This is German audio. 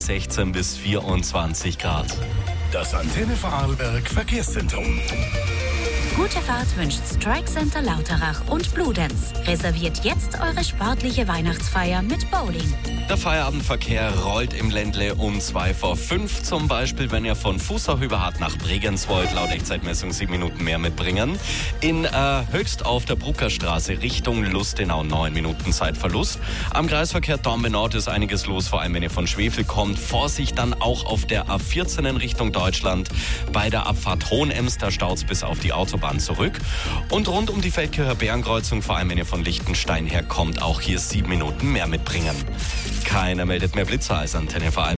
16 bis 24 Grad. Das Antenne Vorarlberg Verkehrszentrum. Gute Fahrt wünscht Strike Center Lauterach und Bludenz. Reserviert jetzt eure sportliche Weihnachtsfeier mit Bowling. Der Feierabendverkehr rollt im Ländle um 5:02 zum Beispiel, wenn ihr von Fußau-Hüberhardt nach Bregenz wollt, laut Echtzeitmessung 7 Minuten mehr mitbringen. In Höchst auf der Bruckerstraße Richtung Lustenau 9 Minuten Zeitverlust. Am Kreisverkehr Dornbirn Nord ist einiges los, vor allem wenn ihr von Schwefel kommt. Vorsicht dann auch auf der A14 in Richtung Deutschland. Bei der Abfahrt Hohenems, da staut's bis auf die Autobahn zurück. Und rund um die Feldkircher Bärenkreuzung, vor allem wenn ihr von Lichtenstein herkommt, auch hier 7 Minuten mehr mitbringen. Keiner meldet mehr Blitzer als Antenne Vorarlberg.